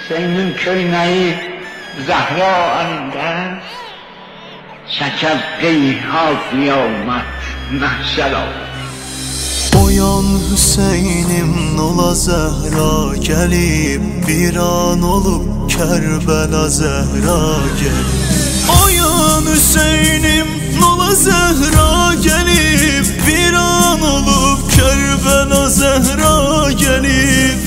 Hüseyin'in köyneği Zahra elinde çeker qeyha kıyamet mahşer olur. Oyan Hüseynim nola Zehra gelip bir an olup Kerbela Zehra gelip. Oyan Hüseynim nola Zehra gelip bir an olup Kerbela Zehra gelip.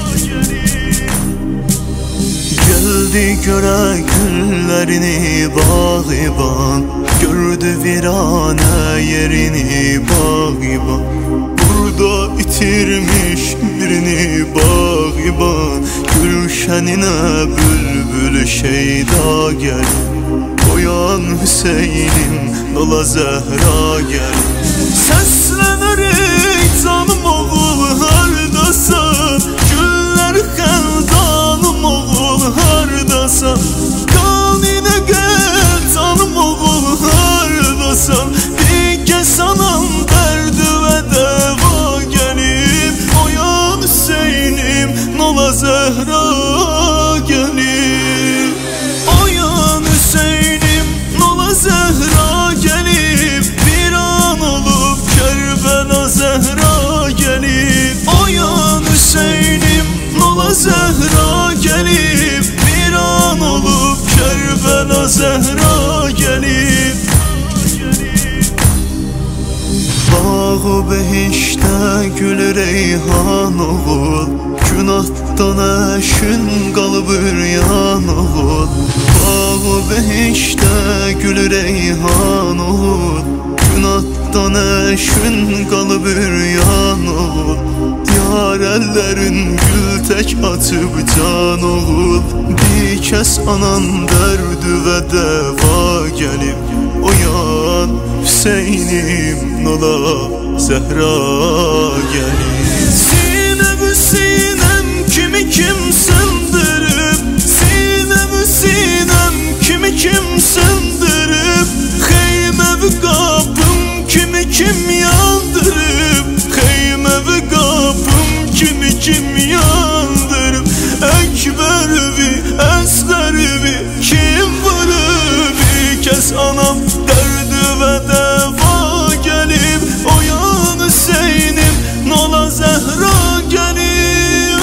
Geldi göre güllerini bağıban, gördü virane yerini bağıban. Burada itirmiş birini bağıban, gülşenine bülbül şeyda gel. Oyan Hüseyin'im nola Zehra gel. Seslenir ey canım oğul hardasan, güller xəldanım oğul hardasan. Kanine gel canım oğul hardasan, bir kez anam derdi ve deva gelip. Oyan Hüseyin'im nola Zehra gelip. Oyan Hüseyin'im nola Zehra gelip bir an olup Kerbela Zehra gelip. Oyan Hüseyin'im nola Zehra gelip bir an olup Kerbela Zehra gelip. Bağı behişte gül reyhan oğul, günahdan eşin qalıb üryan oğul. Bağı behişte gül reyhan oğul, günahdan eşin qalıb üryan oğul. Yar ellerin gül tek atıp can oğul, bir kez anan derdi ve deva gelip. Oyan Hüseyin'im nola Zehra gelip. Sinem sinem kimi kim sındırıp, sinem sinem kimi kim sındırıp. Xeymevi kapım kimi kim yandırıp, xeymevi kapım kimi kim yandırıp. Ekbervi, Esgərvi kim vurub, bir kez anam derdi ve deva gelip. Oyan Hüseyin'im nola Zehra gelip.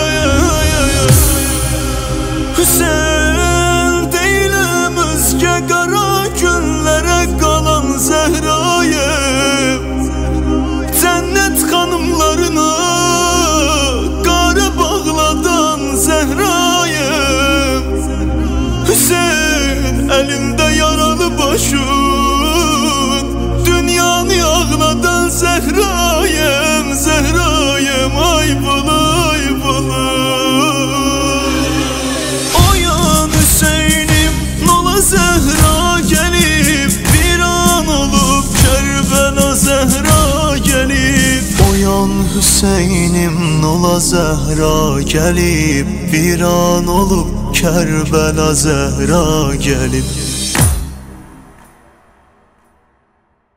Hüseyin değilim özge kara günlere kalan Zehra'yım. Cennet hanımlarına kara bağladan Zehra'yım. Hüseyin elinde yaralı başın, dünyanı ağladan Zehra'yım. Zehra'yım ay bula ay bula. Oyan Hüseyin'im nola Zehra gelip bir an olup Kerbela Zehra gelip. Oyan Hüseyin'im nola Zehra gelip bir an olup Kerbela Zehra gelip.